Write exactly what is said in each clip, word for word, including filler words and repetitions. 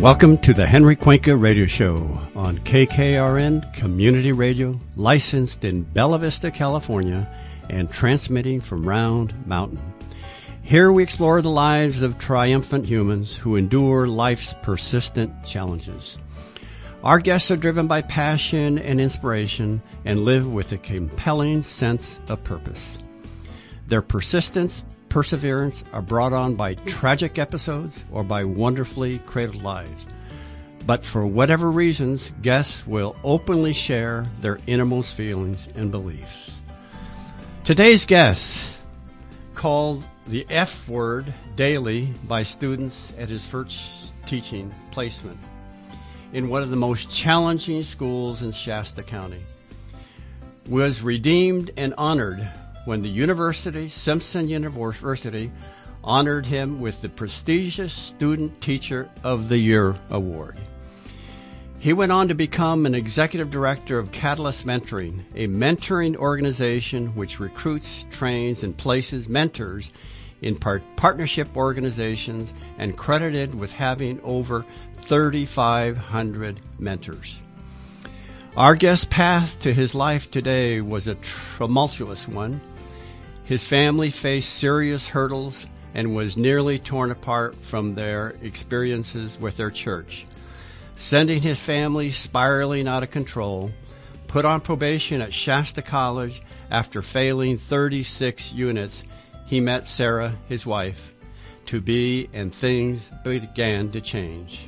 Welcome to the Henry Cuenca Radio Show on K K R N Community Radio, licensed in Bella Vista, California, and transmitting from Round Mountain. Here we explore the lives of triumphant humans who endure life's persistent challenges. Our guests are driven by passion and inspiration and live with a compelling sense of purpose. Their persistence, perseverance are brought on by tragic episodes or by wonderfully created lives. But for whatever reasons, guests will openly share their innermost feelings and beliefs. Today's guest, called the F word daily by students at his first teaching placement in one of the most challenging schools in Shasta County, was redeemed and honored when the university, Simpson University, honored him with the prestigious Student Teacher of the Year award. He went on to become an executive director of Catalyst Mentoring, a mentoring organization which recruits, trains, and places mentors in part- partnership organizations and credited with having over thirty-five hundred mentors. Our guest's path to his life today was a tumultuous one. His family faced serious hurdles and was nearly torn apart from their experiences with their church, sending his family spiraling out of control. Put on probation at Shasta College after failing thirty-six units, he met Sarah, his wife, to be, and things began to change.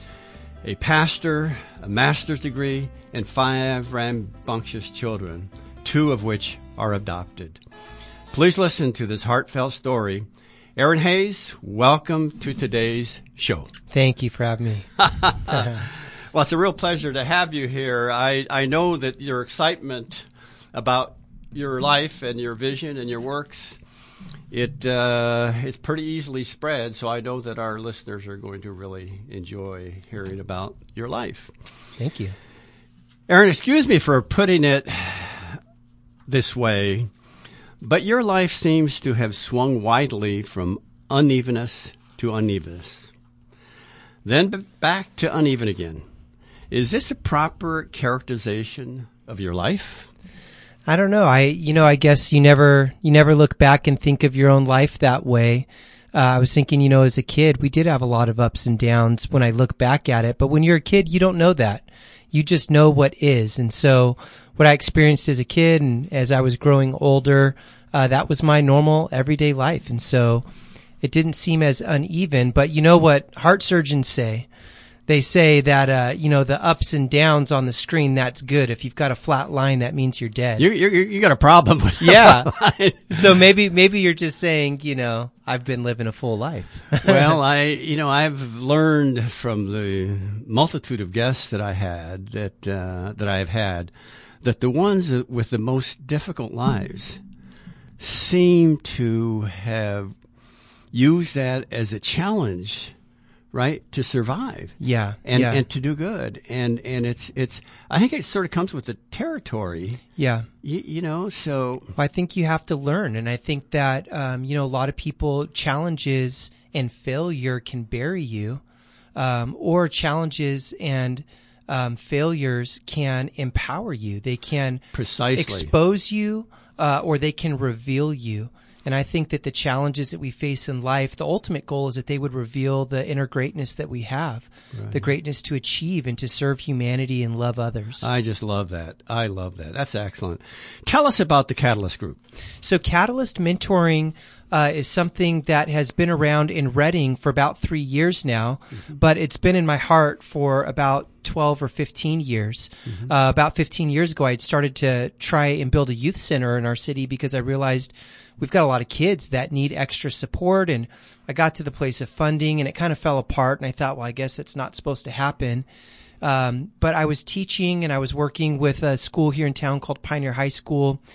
A pastor, a master's degree, and five rambunctious children, two of which are adopted. Please listen to this heartfelt story. Aaron Hayes, welcome to today's show. Thank you for having me. Well, it's a real pleasure to have you here. I, I know that your excitement about your life and your vision and your works, it uh, it's pretty easily spread, so I know that our listeners are going to really enjoy hearing about your life. Thank you. Aaron, excuse me for putting it this way, but your life seems to have swung widely from unevenness to unevenness, then back to uneven again. Is this a proper characterization of your life? I don't know. I, you know, I guess you never, you never look back and think of your own life that way. Uh, I was thinking, you know, as a kid, we did have a lot of ups and downs when I look back at it. But when you're a kid, you don't know that. You just know what is. And so what I experienced as a kid and as I was growing older, uh, that was my normal everyday life. And so it didn't seem as uneven. But you know what heart surgeons say? They say that, uh, you know, the ups and downs on the screen, that's good. If you've got a flat line, that means you're dead. You you you got a problem with yeah. a flat line. So maybe maybe you're just saying, you know, I've been living a full life. Well, I you know I've learned from the multitude of guests that I had that uh, that I have had that the ones with the most difficult lives seem to have used that as a challenge, right, to survive. Yeah, and yeah. and to do good, and and it's it's. I think it sort of comes with the territory. Yeah, you, you know. So well, I think you have to learn, and I think that um, you know, a lot of people, challenges and failure can bury you, um, or challenges and um, failures can empower you. They can precisely expose you, uh, or they can reveal you. And I think that the challenges that we face in life, the ultimate goal is that they would reveal the inner greatness that we have, right. The greatness to achieve and to serve humanity and love others. I just love that. I love that. That's excellent. Tell us about the Catalyst Group. So Catalyst Mentoring uh, is something that has been around in Redding for about three years now, mm-hmm. but it's been in my heart for about twelve or fifteen years. Mm-hmm. Uh, about fifteen years ago, I had started to try and build a youth center in our city because I realized we've got a lot of kids that need extra support, and I got to the place of funding and it kind of fell apart, and I thought, well, I guess it's not supposed to happen. Um, but I was teaching and I was working with a school here in town called Pioneer High School,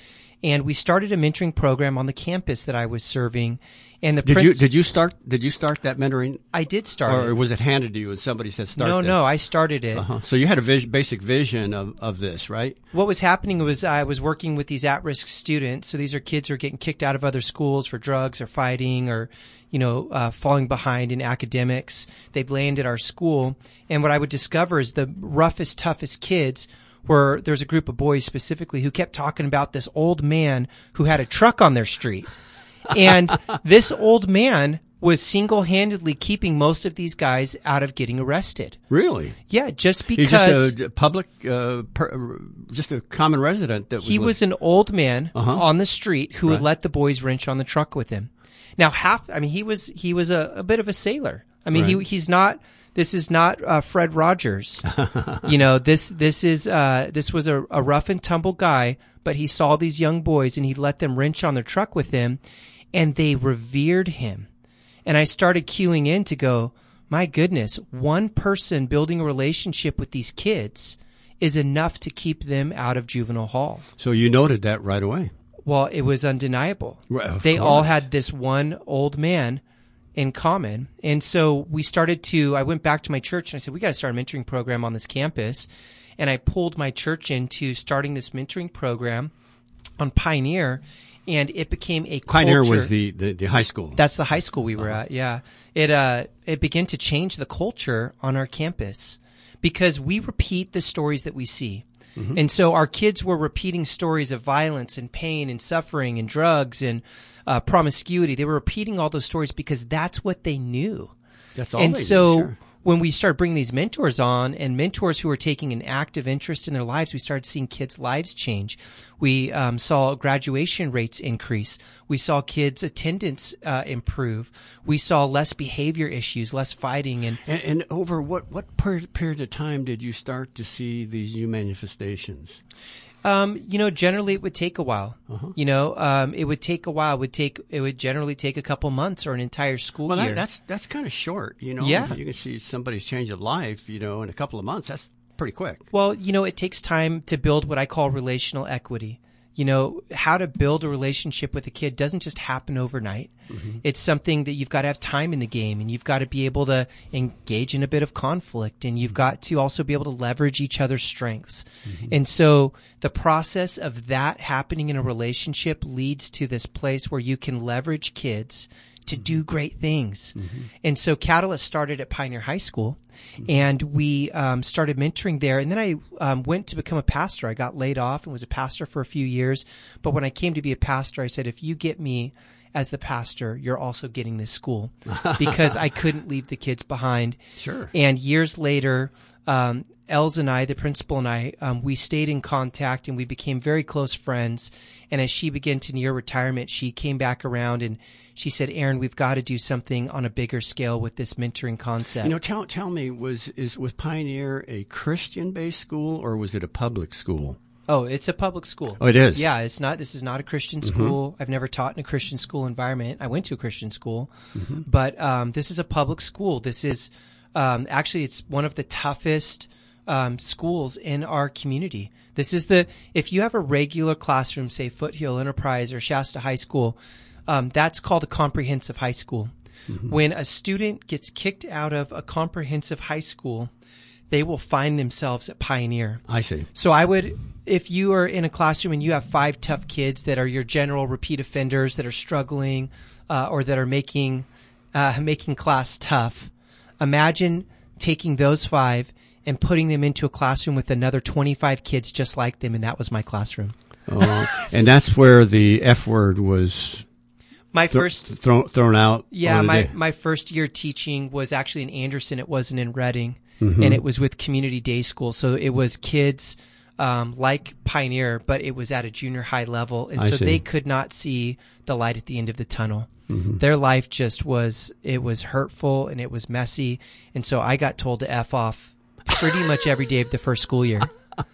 And we started a mentoring program on the campus that I was serving. And the did prince- you did you start did you start that mentoring? I did start or it. was it handed to you and somebody said start? No, this? no, I started it. Uh-huh. So you had a vis- basic vision of, of this, right? What was happening was I was working with these at-risk students. So these are kids who are getting kicked out of other schools for drugs or fighting or, you know, uh, falling behind in academics. They'd land at our school. And what I would discover is the roughest, toughest kids were, there's a group of boys specifically who kept talking about this old man who had a truck on their street. And this old man was single-handedly keeping most of these guys out of getting arrested. Really? Yeah, just He's because just a public, uh, per, just a common resident. That was he with- was an old man Uh-huh. on the street who would Right. let the boys wrench on the truck with him. Now, half, I mean, he was, he was a, a bit of a sailor. I mean, Right. he, he's not, this is not, uh, Fred Rogers. You know, this, this is, uh, this was a, a rough and tumble guy, but he saw these young boys and he let them wrench on their truck with him and they revered him. And I started queuing in to go, my goodness, one person building a relationship with these kids is enough to keep them out of juvenile hall. So you noted that right away. Well, it was undeniable. Right, of they all course. had this one old man in common. And so we started to, I went back to my church and I said, we got to start a mentoring program on this campus. And I pulled my church into starting this mentoring program on Pioneer. And it became a Pioneer culture. was the, the, the high school. That's the high school we were Uh-huh. at. Yeah. It, uh, it began to change the culture on our campus because we repeat the stories that we see. Mm-hmm. And so our kids were repeating stories of violence and pain and suffering and drugs and, uh, promiscuity. They were repeating all those stories because that's what they knew. That's all And they knew, so sure. when we started bringing these mentors on and mentors who were taking an active interest in their lives, we started seeing kids' lives change. We um, saw graduation rates increase. We saw kids' attendance uh, improve. We saw less behavior issues, less fighting. And, And, and over what, what per- period of time did you start to see these new manifestations? um, you know, generally it would take a while. Uh-huh. You know, um, it would take a while. It would take, it would generally take a couple months or an entire school Well, year. that, that's that's kind of short, you know. Yeah. You can see somebody's change of life, you know, in a couple of months. That's pretty quick. Well, you know, it takes time to build what I call relational equity. You know, how to build a relationship with a kid doesn't just happen overnight. Mm-hmm. It's something that you've got to have time in the game and you've got to be able to engage in a bit of conflict and you've got to also be able to leverage each other's strengths. Mm-hmm. And so the process of that happening in a relationship leads to this place where you can leverage kids to do great things. Mm-hmm. And so Catalyst started at Pioneer High School, mm-hmm. and we um, started mentoring there. And then I um, went to become a pastor. I got laid off and was a pastor for a few years. But when I came to be a pastor, I said, if you get me as the pastor, you're also getting this school, because I couldn't leave the kids behind. Sure. And years later, um, Els and I, the principal and I, um, we stayed in contact and we became very close friends. And as she began to near retirement, she came back around and she said, Aaron, we've got to do something on a bigger scale with this mentoring concept. You know, tell tell me, was is was Pioneer a Christian-based school or was it a public school? Oh, it's a public school. Oh, it is? Yeah, it's not, this is not a Christian school. Mm-hmm. I've never taught in a Christian school environment. I went to a Christian school, mm-hmm. but, um, this is a public school. This is, um, actually it's one of the toughest, um, schools in our community. This is the, if you have a regular classroom, say Foothill Enterprise or Shasta High School, um, that's called a comprehensive high school. Mm-hmm. When a student gets kicked out of a comprehensive high school, they will find themselves at Pioneer. I see. So I would, if you are in a classroom and you have five tough kids that are your general repeat offenders that are struggling, uh, or that are making, uh, making class tough, imagine taking those five and putting them into a classroom with another twenty-five kids just like them, and that was my classroom. Oh, and that's where the F word was My th- first, thrown thrown out. yeah, on a my, day. my first year teaching was actually in Anderson. It wasn't in Reading. Mm-hmm. And it was with Community Day School. So it was kids um, like Pioneer, but it was at a junior high level. And I so see. they could not see the light at the end of the tunnel. Mm-hmm. Their life just was, it was hurtful and it was messy. And so I got told to F off pretty much every day of the first school year.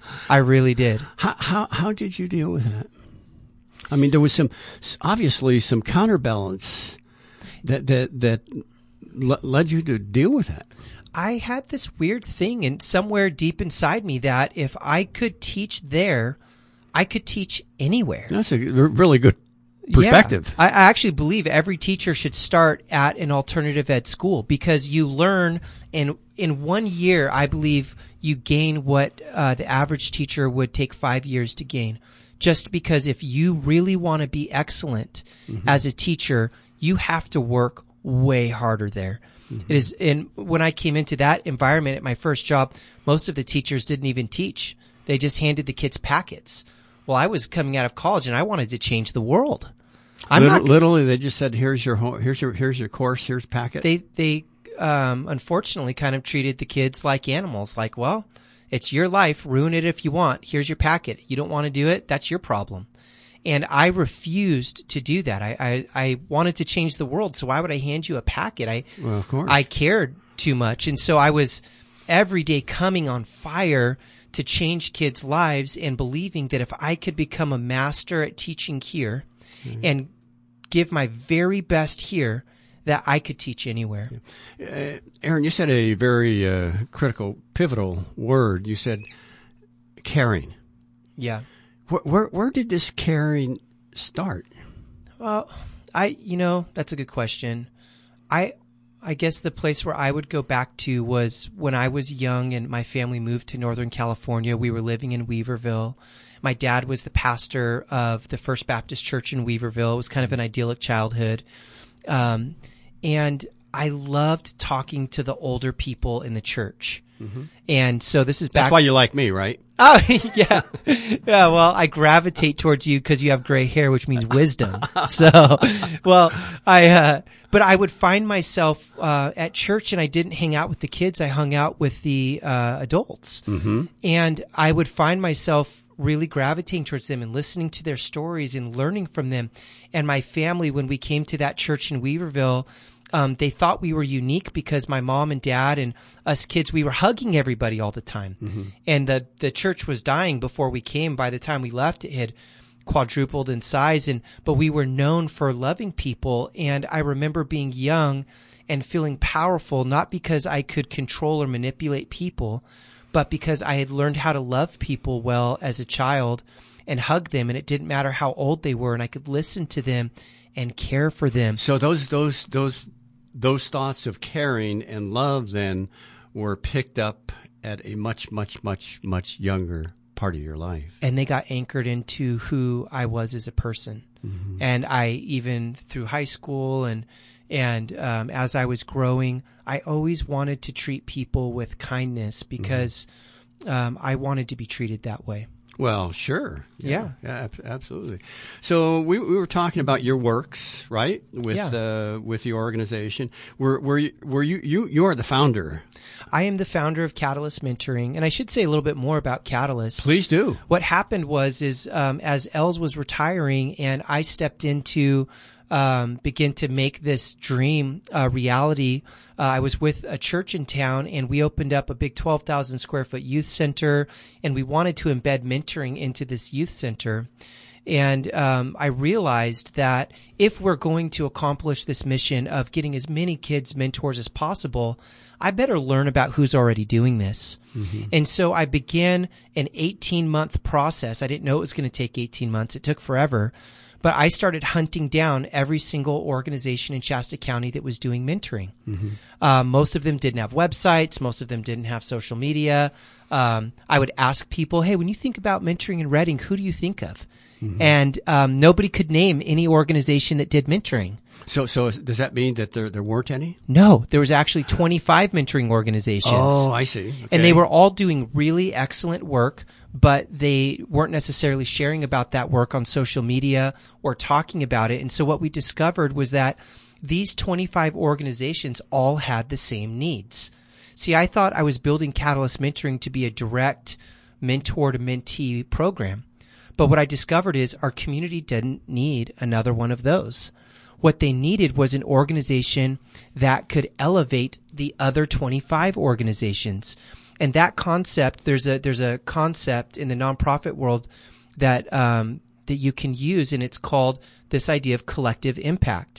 I really did. How, how how did you deal with that? I mean, there was some obviously some counterbalance that that that le- led you to deal with that. I had this weird thing and somewhere deep inside me that if I could teach there, I could teach anywhere. That's a really good perspective. Yeah. I, I actually believe every teacher should start at an alternative ed school because you learn in in one year, I believe you gain what uh, the average teacher would take five years to gain. Just because if you really want to be excellent mm-hmm. as a teacher, you have to work way harder there. Mm-hmm. It is, and when I came into that environment at my first job, most of the teachers didn't even teach. They just handed the kids packets. Well, I was coming out of college and I wanted to change the world. I'm Little, not, literally, they just said, "Here's your home, here's your here's your course, here's packet." They they um, unfortunately kind of treated the kids like animals. Like, well, it's your life. Ruin it if you want. Here's your packet. You don't want to do it. That's your problem. And I refused to do that. I, I, I wanted to change the world. So why would I hand you a packet? I, well, of course. I cared too much. And so I was every day coming on fire to change kids' lives and believing that if I could become a master at teaching here mm-hmm. and give my very best here, that I could teach anywhere. Uh, Aaron, you said a very uh, critical, pivotal word. You said caring. Yeah. Where, where, where did this caring start? Well, I, you know, that's a good question. I, I guess the place where I would go back to was when I was young and my family moved to Northern California. We were living in Weaverville. My dad was the pastor of the First Baptist Church in Weaverville. It was kind of an idyllic childhood. Um, and I loved talking to the older people in the church. Mm-hmm. And so this is back. That's why you like me, right? Oh, yeah. Yeah, well, I gravitate towards you because you have gray hair, which means wisdom. So, well, I, uh, but I would find myself, uh, at church and I didn't hang out with the kids. I hung out with the, uh, adults. Mm-hmm. And I would find myself really gravitating towards them and listening to their stories and learning from them. And my family, when we came to that church in Weaverville, Um, they thought we were unique because my mom and dad and us kids, we were hugging everybody all the time. Mm-hmm. And the, the church was dying before we came. By the time we left, it had quadrupled in size. And, but we were known for loving people. And I remember being young and feeling powerful, not because I could control or manipulate people, but because I had learned how to love people well as a child and hug them. And it didn't matter how old they were. And I could listen to them and care for them. So those, those, those, Those thoughts of caring and love then were picked up at a much, much, much, much younger part of your life. And they got anchored into who I was as a person. Mm-hmm. And I, even through high school and, and, um, as I was growing, I always wanted to treat people with kindness because, mm-hmm. um, I wanted to be treated that way. Well, sure. Yeah. Yeah, yeah, absolutely. So we we were talking about your works, right? With yeah. uh, with the organization. Were were you, were you you you are the founder? I am the founder of Catalyst Mentoring, and I should say a little bit more about Catalyst. Please do. What happened was is um, as Els was retiring, and I stepped into um, begin to make this dream a reality. Uh, I was with a church in town and we opened up a big twelve thousand square foot youth center, and we wanted to embed mentoring into this youth center. And um, I realized that if we're going to accomplish this mission of getting as many kids mentors as possible, I better learn about who's already doing this. Mm-hmm. And so I began an eighteen month process. I didn't know it was going to take eighteen months. It took forever. But I started hunting down every single organization in Shasta County that was doing mentoring. Mm-hmm. Uh, most of them didn't have websites. Most of them didn't have social media. Um, I would ask people, hey, when you think about mentoring in Redding, who do you think of? Mm-hmm. And um, nobody could name any organization that did mentoring. So, so does that mean that there there weren't any? No, there was actually twenty-five mentoring organizations. Oh, I see. Okay. And they were all doing really excellent work, but they weren't necessarily sharing about that work on social media or talking about it. And so what we discovered was that these twenty-five organizations all had the same needs. See, I thought I was building Catalyst Mentoring to be a direct mentor to mentee program. But what I discovered is our community didn't need another one of those. What they needed was an organization that could elevate the other twenty-five organizations. And that concept, there's a there's a concept in the nonprofit world that um, that you can use, and it's called this idea of collective impact.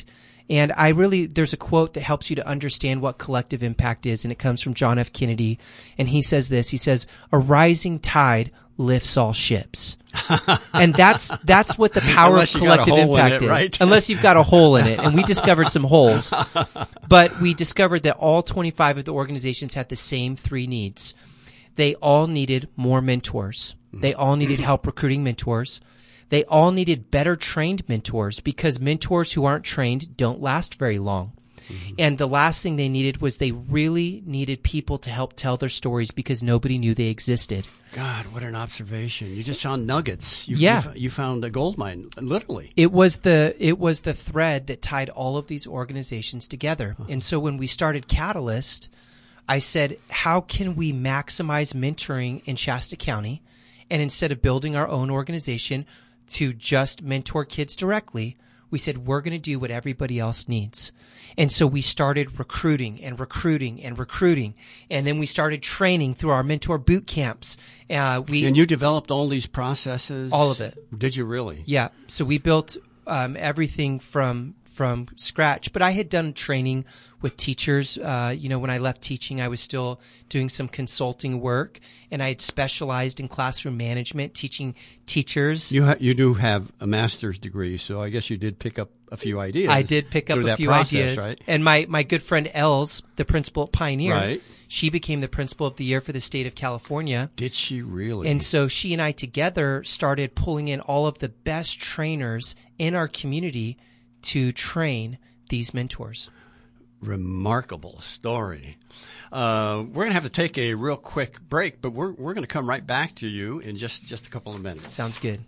And I really, there's a quote that helps you to understand what collective impact is, and it comes from John F. Kennedy. And he says this, he says, "A rising tide lifts all ships." And that's, that's what the power Unless of you got a collective hole in impact it, is. right? Unless you've got a hole in it. And we discovered some holes. But we discovered that all twenty-five of the organizations had the same three needs. They all needed more mentors. They all needed help recruiting mentors. They all needed better trained mentors, because mentors who aren't trained don't last very long. Mm-hmm. And the last thing they needed was they really needed people to help tell their stories, because nobody knew they existed. God, what an observation. You just found nuggets. You, Yeah. You, you found a gold mine, literally. It was the it was the thread that tied all of these organizations together. Uh-huh. And so when we started Catalyst, I said, how can we maximize mentoring in Shasta County? And instead of building our own organization to just mentor kids directly, we said, we're going to do what everybody else needs. And so we started recruiting and recruiting and recruiting. And then we started training through our mentor boot camps. Uh, we And you developed all these processes? All of it. Did you really? Yeah. So we built um, everything from from scratch. But I had done training with teachers. Uh, you know, when I left teaching, I was still doing some consulting work, and I had specialized in classroom management, teaching teachers. You ha- you do have a master's degree, so I guess you did pick up a few ideas. I did pick up through a that few process, ideas. right? And my, my good friend Els, the principal at Pioneer, Right. she became the principal of the year for the state of California. Did she really? And so she and I together started pulling in all of the best trainers in our community to train these mentors. Remarkable story. Uh, we're going to have to take a real quick break, but we're we're going to come right back to you in just, just a couple of minutes. Sounds good.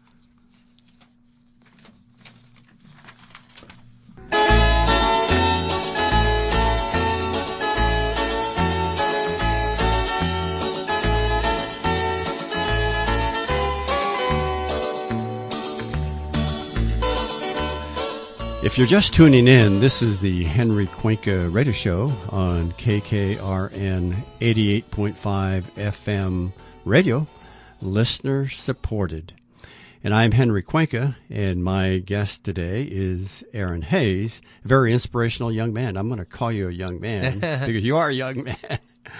If you're just tuning in, this is the Henry Cuenca Radio Show on K K R N eighty-eight point five F M radio, listener supported. And I'm Henry Cuenca, and my guest today is Aaron Hayes, a very inspirational young man. I'm going to call you a young man because you are a young man.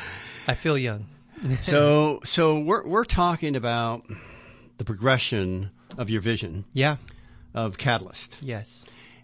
I feel young. so so we're we're talking about the progression of your vision. Yeah. Of Catalyst. Yes.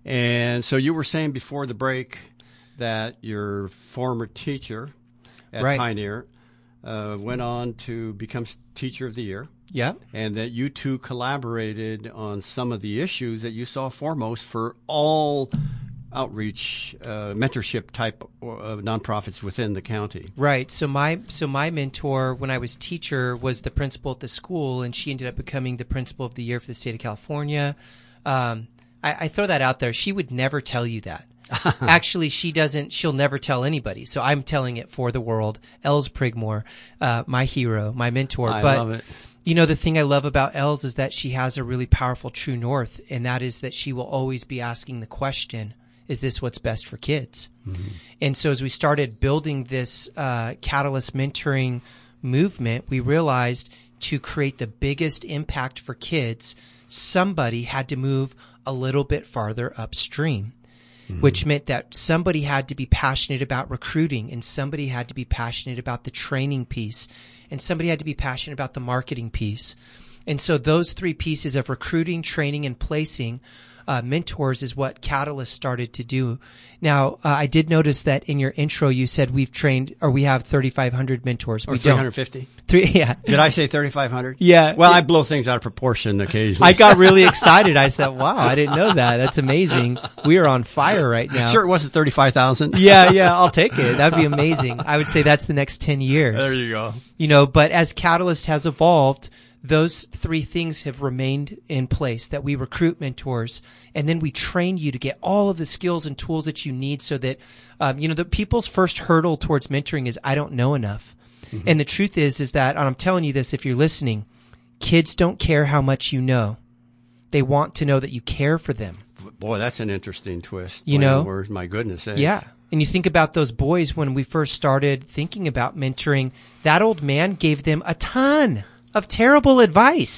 And so you were saying before the break that your former teacher at right. Pioneer uh, went on to become Teacher of the Year. Yeah. And that you two collaborated on some of the issues that you saw foremost for all outreach, uh, mentorship type of nonprofits within the county. Right. So my so my mentor when I was teacher was the principal at the school, and she ended up becoming the principal of the year for the state of California. Um, I, I throw that out there. She would never tell you that. Actually, she doesn't. She'll never tell anybody. So I'm telling it for the world. Els Prigmore, uh, my hero, my mentor. I but, love it. You know, the thing I love about Els is that she has a really powerful true north, and that is that she will always be asking the question, is this what's best for kids? Mm-hmm. And so as we started building this uh, Catalyst mentoring movement, we realized to create the biggest impact for kids, somebody had to move a little bit farther upstream, mm-hmm. which meant that somebody had to be passionate about recruiting, and somebody had to be passionate about the training piece, and somebody had to be passionate about the marketing piece. And so those three pieces of recruiting, training, and placing uh, mentors is what Catalyst started to do. Now, uh, I did notice that in your intro you said we've trained, or we have thirty-five hundred mentors. Or we three hundred fifty? Three, yeah. Did I say thirty-five hundred? Yeah. Well, yeah. I blow things out of proportion occasionally. I got really excited. I said, wow, I didn't know that. That's amazing. We are on fire right now. Sure, it wasn't thirty-five thousand. Yeah, yeah, I'll take it. That'd be amazing. I would say that's the next ten years. There you go. You know, but as Catalyst has evolved, those three things have remained in place, that we recruit mentors, and then we train you to get all of the skills and tools that you need so that, um, you know, the people's first hurdle towards mentoring is, I don't know enough. Mm-hmm. And the truth is, is that, and I'm telling you this if you're listening, kids don't care how much you know. They want to know that you care for them. Boy, that's an interesting twist. You know? Words, my goodness. Sakes. Yeah. And you think about those boys when we first started thinking about mentoring, that old man gave them a ton of terrible advice.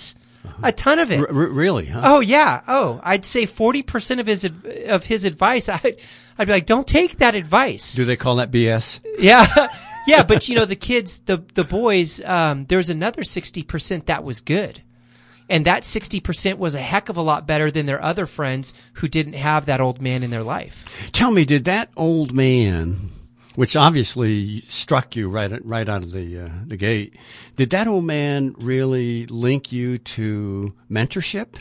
Uh-huh. A ton of it. R- r- really? Huh? Oh yeah. Oh, I'd say forty percent of his of his advice. I'd, I'd be like, don't take that advice. Do they call that B S? Yeah, yeah. But you know, the kids, the the boys. Um, there was another sixty percent that was good, and that sixty percent was a heck of a lot better than their other friends who didn't have that old man in their life. Tell me, did that old man, which obviously struck you right right out of the uh, the gate, did that old man really link you to mentorship?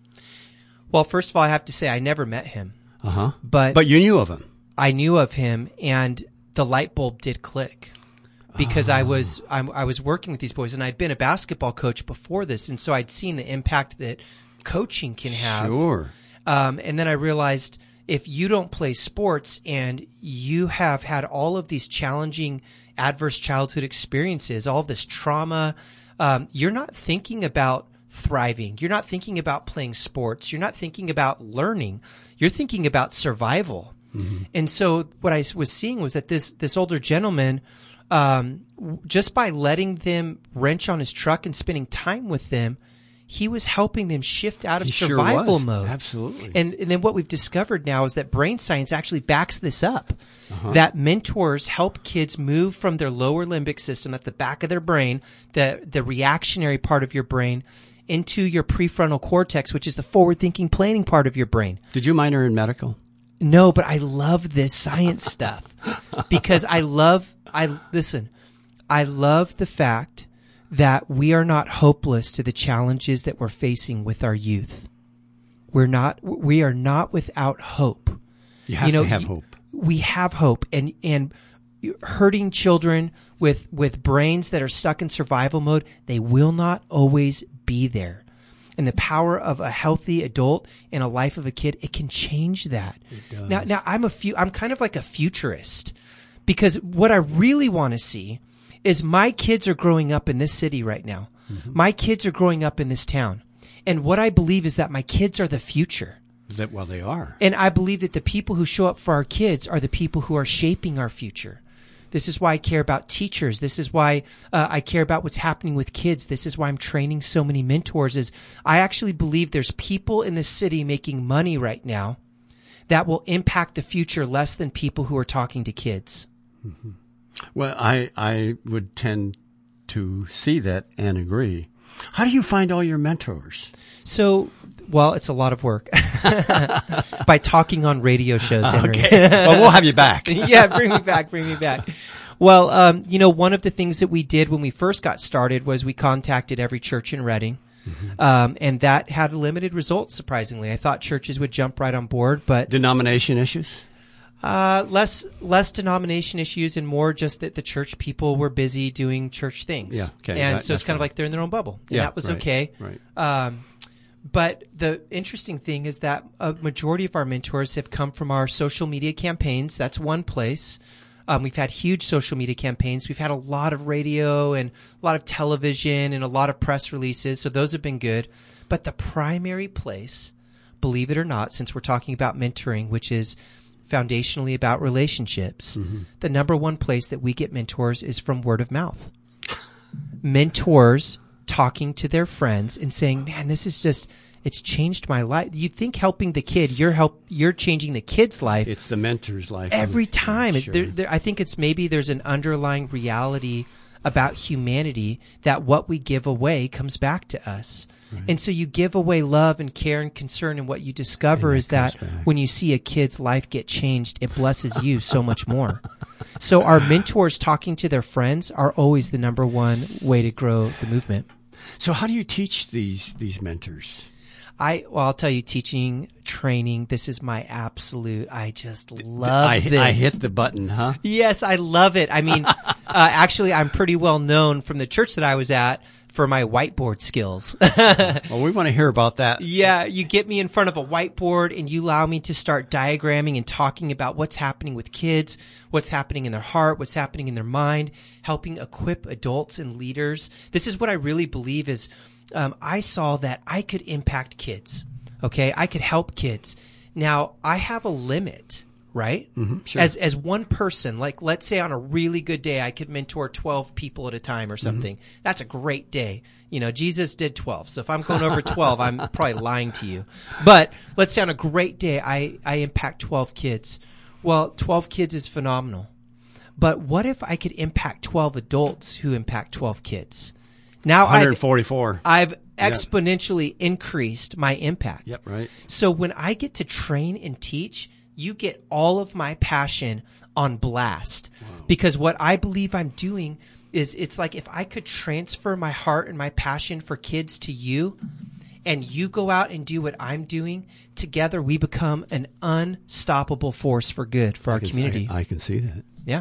Well, first of all, I have to say I never met him. Uh huh. But but you knew of him. I knew of him, and the light bulb did click because oh. I was I, I was working with these boys, and I'd been a basketball coach before this, and so I'd seen the impact that coaching can have. Sure. Um, and then I realized, if you don't play sports and you have had all of these challenging, adverse childhood experiences, all of this trauma, um, you're not thinking about thriving. You're not thinking about playing sports. You're not thinking about learning. You're thinking about survival. Mm-hmm. And so what I was seeing was that this, this older gentleman, um, just by letting them wrench on his truck and spending time with them, he was helping them shift out of he survival sure mode. Absolutely. And, and then what we've discovered now is that brain science actually backs this up. Uh-huh. That mentors help kids move from their lower limbic system at the back of their brain, the, the reactionary part of your brain, into your prefrontal cortex, which is the forward-thinking planning part of your brain. Did you minor in medical? No, but I love this science stuff because I love, I listen, I love the fact that we are not hopeless to the challenges that we're facing with our youth. We're not, we are not without hope. You have you know, to have hope. We have hope, and, and hurting children with, with brains that are stuck in survival mode, they will not always be there. And the power of a healthy adult in a life of a kid, it can change that. Now, now I'm a few, I'm kind of like a futurist, because what I really want to see is my kids are growing up in this city right now. Mm-hmm. My kids are growing up in this town. And what I believe is that my kids are the future. That, well, they are. And I believe that the people who show up for our kids are the people who are shaping our future. This is why I care about teachers. This is why uh, I care about what's happening with kids. This is why I'm training so many mentors. Is I actually believe there's people in this city making money right now that will impact the future less than people who are talking to kids. Mm-hmm. Well, I I would tend to see that and agree. How do you find all your mentors? So, well, it's a lot of work. By talking on radio shows, Henry. Okay. Well, we'll have you back. Yeah, bring me back, bring me back. Well, um, you know, one of the things that we did when we first got started was we contacted every church in Redding. Mm-hmm. Um, and that had limited results, surprisingly. I thought churches would jump right on board, but... Denomination issues? Uh, less, less denomination issues and more just that the church people were busy doing church things. Yeah, okay. And that, so it's kind right. of like they're in their own bubble. And yeah, that was right, okay. Right. Um, but the interesting thing is that a majority of our mentors have come from our social media campaigns. That's one place. Um, we've had huge social media campaigns. We've had a lot of radio and a lot of television and a lot of press releases. So those have been good. But the primary place, believe it or not, since we're talking about mentoring, which is foundationally about relationships, mm-hmm. the number one place that we get mentors is from word of mouth. Mentors talking to their friends and saying, man, this is just, it's changed my life. You think helping the kid, you're help, you're changing the kid's life. It's the mentor's life. Every time. Sure. There, there, I think it's maybe there's an underlying reality about humanity that what we give away comes back to us. Right. And so you give away love and care and concern, and what you discover that is that back. when you see a kid's life get changed, it blesses you so much more. So our mentors talking to their friends are always the number one way to grow the movement. So how do you teach these these mentors? I well, I'll tell you, teaching, training, this is my absolute, I just love I, this. I hit the button, huh? Yes, I love it. I mean, uh, actually, I'm pretty well known from the church that I was at for my whiteboard skills. Well, we want to hear about that. Yeah, you get me in front of a whiteboard and you allow me to start diagramming and talking about what's happening with kids, what's happening in their heart, what's happening in their mind, helping equip adults and leaders. This is what I really believe is, um, I saw that I could impact kids. Okay, I could help kids. Now, I have a limit right? Mm-hmm, sure. As as one person, like let's say on a really good day, I could mentor twelve people at a time or something. Mm-hmm. That's a great day. You know, Jesus did twelve. So if I'm going over twelve, I'm probably lying to you. But let's say on a great day, I, I impact twelve kids. Well, twelve kids is phenomenal. But what if I could impact twelve adults who impact twelve kids? Now one hundred forty-four. I've, I've exponentially yep. increased my impact. Yep, right. So when I get to train and teach, you get all of my passion on blast. Wow. Because what I believe I'm doing is it's like if I could transfer my heart and my passion for kids to you, and you go out and do what I'm doing, together we become an unstoppable force for good for I our can, community. I, I can see that. Yeah.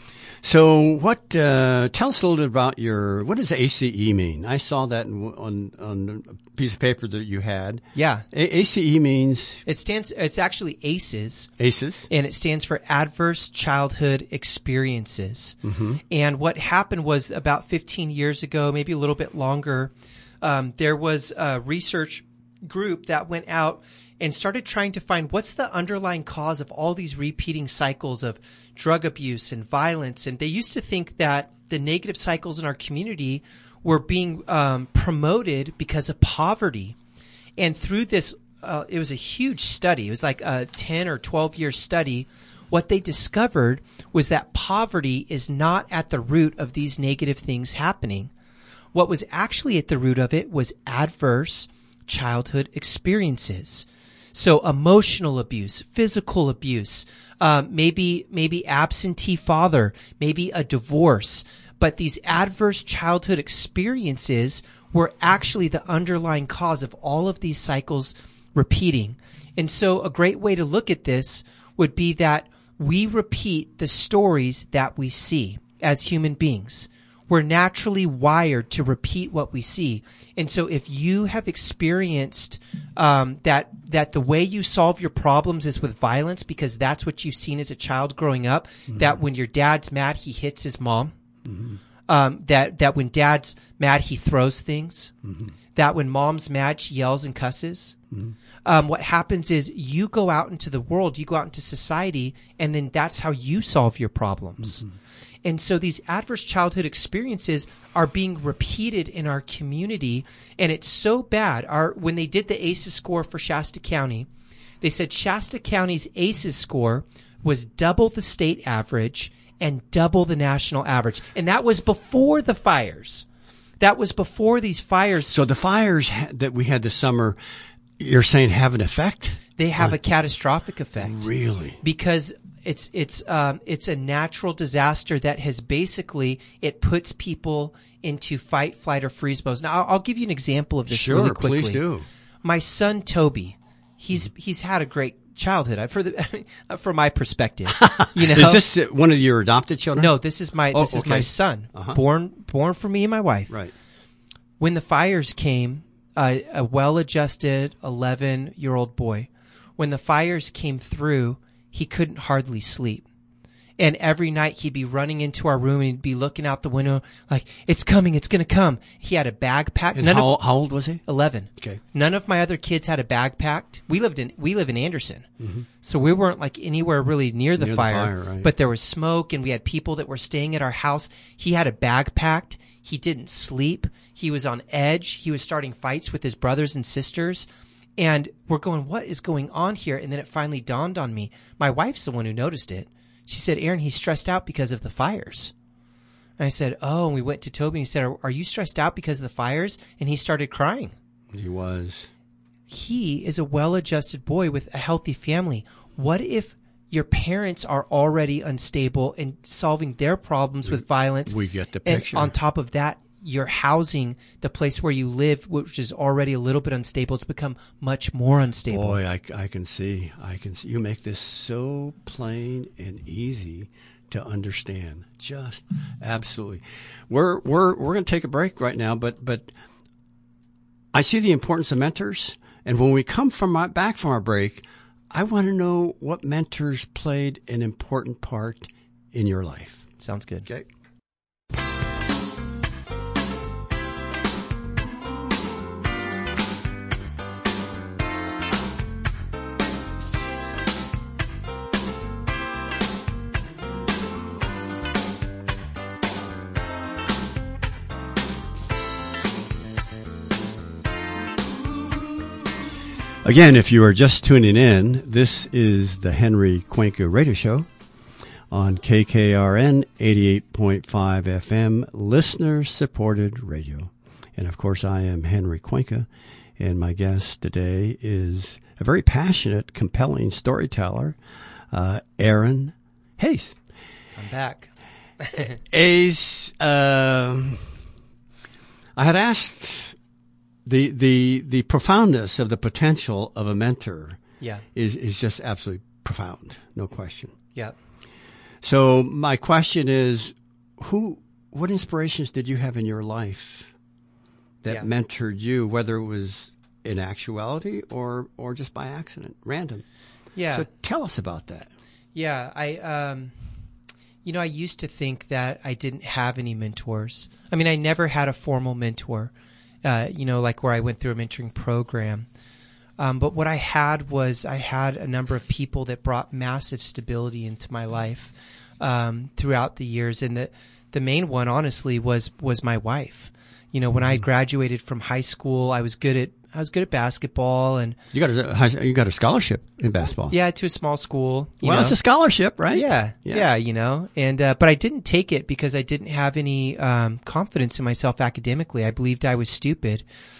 So what, uh, tell us a little bit about your, what does A C E mean? I saw that in, on, on a piece of paper that you had. Yeah. A- ACE means? It stands, it's actually ACEs. ACEs. And it stands for Adverse Childhood Experiences. Mm-hmm. And what happened was about fifteen years ago, maybe a little bit longer, um, there was a research group that went out and started trying to find what's the underlying cause of all these repeating cycles of drug abuse and violence. And they used to think that the negative cycles in our community were being um, promoted because of poverty. And through this, uh, it was a huge study. It was like a ten or twelve year study. What they discovered was that poverty is not at the root of these negative things happening. What was actually at the root of it was adverse childhood experiences. So emotional abuse, physical abuse, um, maybe maybe absentee father, maybe a divorce. But these adverse childhood experiences were actually the underlying cause of all of these cycles repeating. And so a great way to look at this would be that we repeat the stories that we see as human beings. We're naturally wired to repeat what we see. And so if you have experienced um, that that the way you solve your problems is with violence because that's what you've seen as a child growing up, mm-hmm. that when your dad's mad, he hits his mom, mm-hmm. um, that, that when dad's mad, he throws things, mm-hmm. that when mom's mad, she yells and cusses. Mm-hmm. Um, what happens is you go out into the world, you go out into society, and then that's how you solve your problems. Mm-hmm. And so these adverse childhood experiences are being repeated in our community, and it's so bad. Our when they did the A C Es score for Shasta County, they said Shasta County's A C Es score was double the state average and double the national average. And that was before the fires. That was before these fires. So the fires that we had this summer, you're saying have an effect? They have a catastrophic effect. Really? Because it's it's um it's a natural disaster that has basically it puts people into fight, flight, or freeze modes. Now I'll, I'll give you an example of this sure, really quickly. Please do. My son Toby, he's he's had a great childhood for the from my perspective. You know, is this one of your adopted children? No, this is my oh, this okay. is my son, uh-huh. born born for me and my wife. Right. When the fires came, uh, a well-adjusted eleven-year-old boy, when the fires came through, he couldn't hardly sleep. And every night he'd be running into our room and he'd be looking out the window like, it's coming, it's going to come. He had a bag packed. And how, of, how old was he? eleven. Okay. None of my other kids had a bag packed. We lived in, we live in Anderson. Mm-hmm. So we weren't like anywhere really near the near fire, the fire right. But there was smoke and we had people that were staying at our house. He had a bag packed. He didn't sleep. He was on edge. He was starting fights with his brothers and sisters. And we're going, what is going on here? And then it finally dawned on me. My wife's the one who noticed it. She said, Aaron, he's stressed out because of the fires. And I said, oh, and we went to Toby and he said, are, are you stressed out because of the fires? And he started crying. He was. He is a well-adjusted boy with a healthy family. What if your parents are already unstable and solving their problems we, with violence? We get the picture. And on top of that, you're housing the place where you live, which is already a little bit unstable. It's become much more unstable. Boy, I, I can see. I can see. You make this so plain and easy to understand. Just absolutely. We're we're we're going to take a break right now, but but I see the importance of mentors. And when we come from our, back from our break, I want to know what mentors played an important part in your life. Sounds good. Okay. Again, if you are just tuning in, this is the Henry Cuenca Radio Show on K K R N eighty-eight point five F M, listener-supported radio. And, of course, I am Henry Cuenca, and my guest today is a very passionate, compelling storyteller, uh, Aaron Hayes. I'm back. Hayes, uh, I had asked... The, the the profoundness of the potential of a mentor yeah. is, is just absolutely profound, no question. Yeah. So my question is, who, what inspirations did you have in your life that yeah. mentored you, whether it was in actuality or, or just by accident, random? Yeah. So tell us about that. Yeah. I, um, you know, I used to think that I didn't have any mentors. I mean, I never had a formal mentor. Uh, you know, like where I went through a mentoring program. Um, but what I had was I had a number of people that brought massive stability into my life um, throughout the years. And the, the main one, honestly, was was my wife. You know, when I graduated from high school, I was good at I was good at basketball, and you got a you got a scholarship in basketball. Yeah, to a small school. You well, know. It's a scholarship, right? Yeah, yeah, yeah you know, and uh, but I didn't take it because I didn't have any um, confidence in myself academically. I believed I was stupid,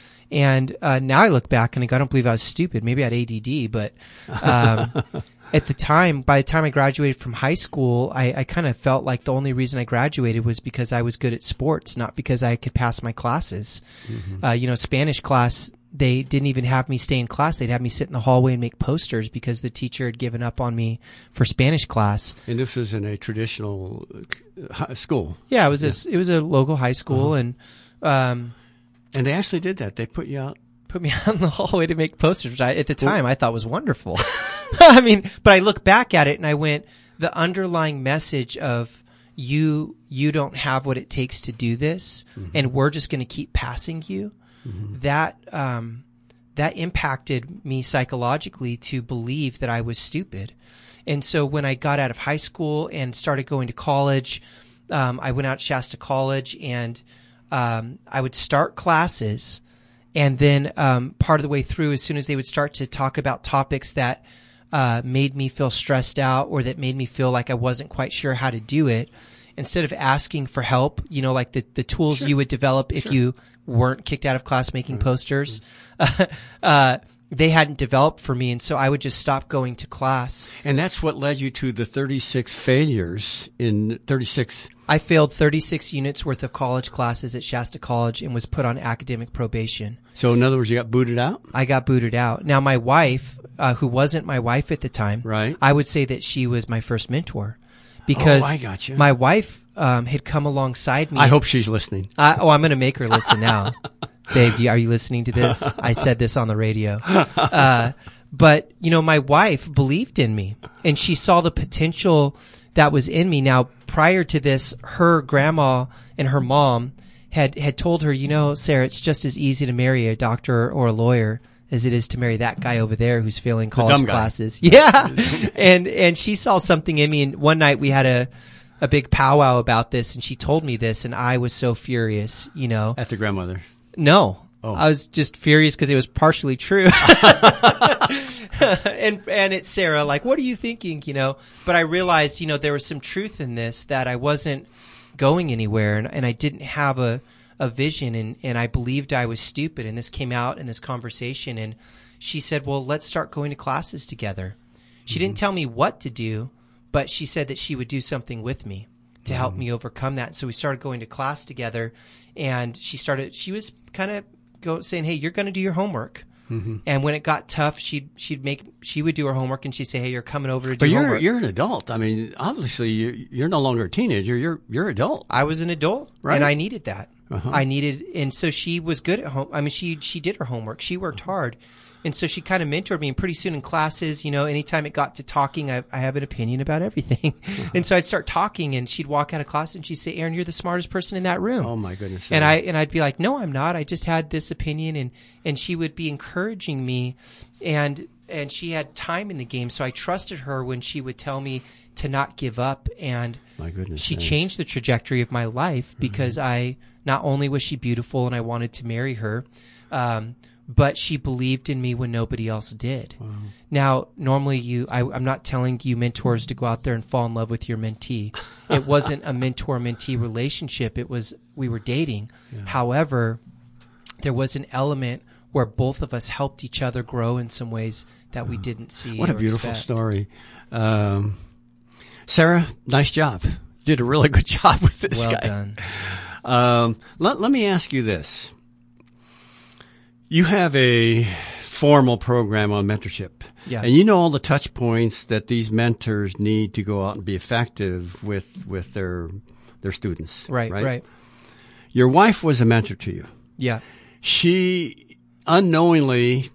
and uh, now I look back and I, go, I don't believe I was stupid. Maybe I had A D D, but um, at the time, by the time I graduated from high school, I, I kind of felt like the only reason I graduated was because I was good at sports, not because I could pass my classes. Mm-hmm. Uh, you know, Spanish class. They didn't even have me stay in class. They'd have me sit in the hallway and make posters because the teacher had given up on me for Spanish class. And this was in a traditional school. Yeah, it was yeah. a it was a local high school, uh-huh. and um, and they actually did that. They put you out, put me out in the hallway to make posters, which I, at the time I thought was wonderful. I mean, but I look back at it and I went, the underlying message of you you don't have what it takes to do this, mm-hmm. and we're just going to keep passing you. Mm-hmm. That um, that impacted me psychologically to believe that I was stupid. And so when I got out of high school and started going to college, um, I went out to Shasta College, and um, I would start classes. And then um, part of the way through, as soon as they would start to talk about topics that uh, made me feel stressed out or that made me feel like I wasn't quite sure how to do it, instead of asking for help, you know, like the, the tools sure. you would develop if sure. you weren't kicked out of class making mm-hmm. posters, uh, uh, they hadn't developed for me. And so I would just stop going to class. And that's what led you to the thirty-six failures in thirty-six. I failed thirty-six units worth of college classes at Shasta College and was put on academic probation. So in other words, you got booted out? I got booted out. Now my wife, uh, who wasn't my wife at the time, right. I would say that she was my first mentor. Because oh, I got you. my wife um, had come alongside me. I hope she's listening. I, oh, I'm going to make her listen now. Babe, do you, are you listening to this? I said this on the radio. Uh, but, you know, my wife believed in me, and she saw the potential that was in me. Now, prior to this, her grandma and her mom had, had told her, you know, Sarah, it's just as easy to marry a doctor or a lawyer as it is to marry that guy over there who's failing college classes. Yeah. and, and she saw something in me. And one night we had a, a big powwow about this, and she told me this, and I was so furious, you know. At the grandmother? No. Oh. I was just furious because it was partially true. and, and it's Sarah, like, what are you thinking, you know? But I realized, you know, there was some truth in this, that I wasn't going anywhere, and, and I didn't have a, a vision, and, and I believed I was stupid. And this came out in this conversation, and she said, well, let's start going to classes together. She mm-hmm. didn't tell me what to do, but she said that she would do something with me to mm-hmm. help me overcome that. So we started going to class together, and she started, she was kind of go saying, hey, you're going to do your homework. Mm-hmm. And when it got tough, she'd, she'd make, she would do her homework, and she'd say, hey, you're coming over to do but you're, homework. you're an adult. I mean, obviously you're, you're no longer a teenager. You're, you're adult. I was an adult, right? And I needed that. Uh-huh. I needed, and so she was good at home. I mean, she, she did her homework. She worked hard. And so she kind of mentored me, and pretty soon in classes, you know, anytime it got to talking, I, I have an opinion about everything. Uh-huh. And so I'd start talking, and she'd walk out of class and she'd say, Aaron, you're the smartest person in that room. Oh my goodness. And I, and I'd be like, no, I'm not. I just had this opinion. And, and she would be encouraging me, and, and she had time in the game. So I trusted her when she would tell me to not give up. And my goodness, she man. changed the trajectory of my life because mm-hmm. I, not only was she beautiful and I wanted to marry her, um, but she believed in me when nobody else did. Wow. Now, normally you, I, I'm not telling you mentors to go out there and fall in love with your mentee. It wasn't a mentor-mentee relationship. It was, we were dating. Yeah. However, there was an element where both of us helped each other grow in some ways that we didn't see. What a or beautiful expect. story. Um, Sarah, nice job. You did a really good job with this Well guy. done. Um, let, let me ask you this. You have a formal program on mentorship. Yeah. And you know all the touch points that these mentors need to go out and be effective with, with their, their students. Right, right, right. Your wife was a mentor to you. Yeah. She unknowingly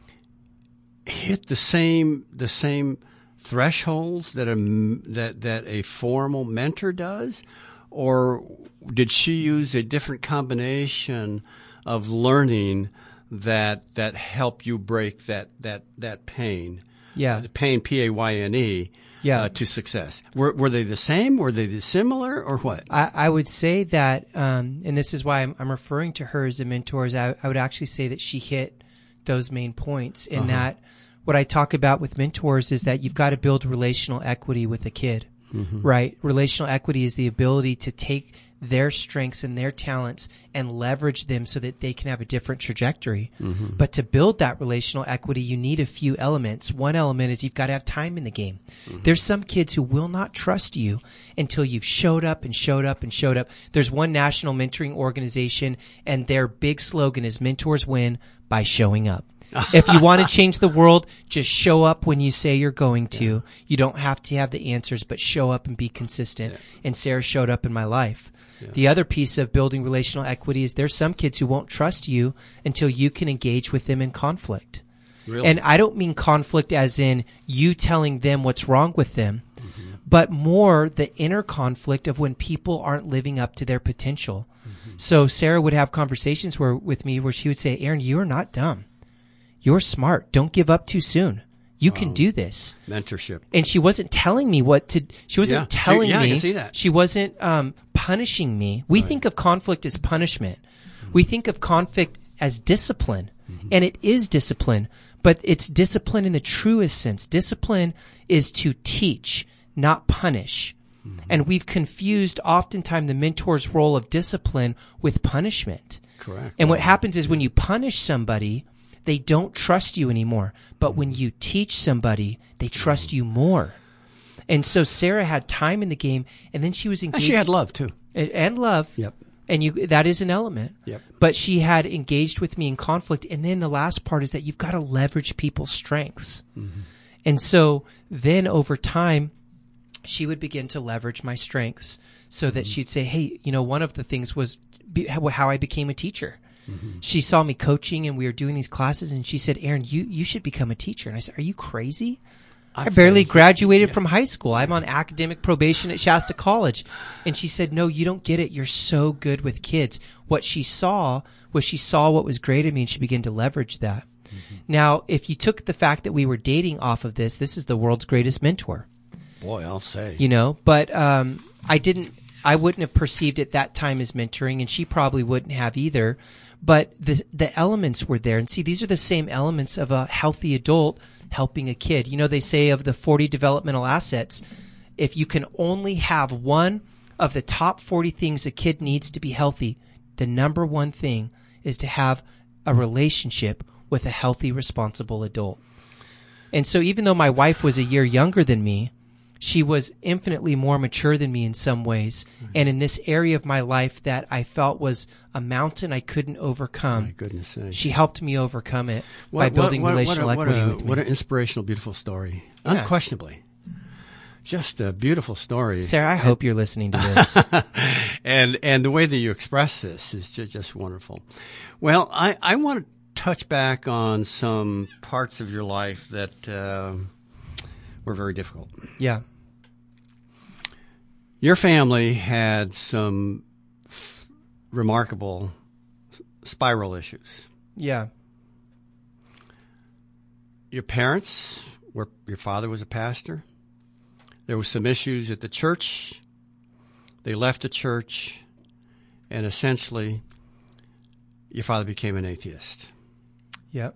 hit the same, the same thresholds that a, that, that a formal mentor does? Or did she use a different combination of learning that that help you break that that that pain? Yeah, uh, pain, P A Y N E. Yeah, uh, to success. Were were they the same? Were they similar, or what? I, I would say that, um, and this is why I'm, I'm referring to her as a mentor. Is I, I would actually say that she hit those main points. In uh-huh. that, what I talk about with mentors is that you've got to build relational equity with a kid. Mm-hmm. Right? Relational equity is the ability to take their strengths and their talents and leverage them so that they can have a different trajectory. Mm-hmm. But to build that relational equity, you need a few elements. One element is you've got to have time in the game. Mm-hmm. There's some kids who will not trust you until you've showed up and showed up and showed up. There's one national mentoring organization, and their big slogan is mentors win by showing up. If you want to change the world, just show up when you say you're going to. Yeah. You don't have to have the answers, but show up and be consistent. Yeah. And Sarah showed up in my life. Yeah. The other piece of building relational equity is there's some kids who won't trust you until you can engage with them in conflict. Really? And I don't mean conflict as in you telling them what's wrong with them, mm-hmm. but more the inner conflict of when people aren't living up to their potential. Mm-hmm. So Sarah would have conversations where, with me where she would say, Aaron, you are not dumb. You're smart. Don't give up too soon. You wow. can do this. Mentorship. And she wasn't telling me what to, she wasn't yeah. telling she, yeah, me. I can see that. She wasn't um, punishing me. We right. think of conflict as punishment. Mm-hmm. We think of conflict as discipline. Mm-hmm. And it is discipline, but it's discipline in the truest sense. Discipline is to teach, not punish. Mm-hmm. And we've confused oftentimes the mentor's role of discipline with punishment. Correct. And what happens is when you punish somebody, they don't trust you anymore. But when you teach somebody, they trust you more. And so Sarah had time in the game, and then she was engaged. And she had love, too. And, and love. Yep. And you that is an element. Yep. But she had engaged with me in conflict. And then the last part is that you've got to leverage people's strengths. Mm-hmm. And so then over time, she would begin to leverage my strengths so that mm-hmm. she'd say, hey, you know, one of the things was be, how I became a teacher. Mm-hmm. She saw me coaching and we were doing these classes, and she said, Aaron, you, you should become a teacher. And I said, are you crazy? I, I barely graduated yeah. from high school. I'm on academic probation at Shasta College. And she said, no, you don't get it. You're so good with kids. What she saw was she saw what was great in me, and she began to leverage that. Mm-hmm. Now, if you took the fact that we were dating off of this, this is the world's greatest mentor. Boy, I'll say. You know, but um, I didn't, I wouldn't have perceived at that time as mentoring, and she probably wouldn't have either. But the the elements were there. And see, these are the same elements of a healthy adult helping a kid. You know, they say of the forty developmental assets, if you can only have one of the top forty things a kid needs to be healthy, the number one thing is to have a relationship with a healthy, responsible adult. And so even though my wife was a year younger than me, she was infinitely more mature than me in some ways. Mm-hmm. And in this area of my life that I felt was a mountain I couldn't overcome, my goodness sakes. She helped me overcome it what, by building what, what, relational what a, equity what a, with me. What an inspirational, beautiful story. Yeah. Unquestionably. Just a beautiful story. Sarah, I and, hope you're listening to this. and and the way that you express this is just, just wonderful. Well, I, I want to touch back on some parts of your life that uh, were very difficult. Yeah. Your family had some f- remarkable spiral issues. Yeah. Your parents were, your father was a pastor. There was some issues at the church. They left the church, and essentially your father became an atheist. Yep.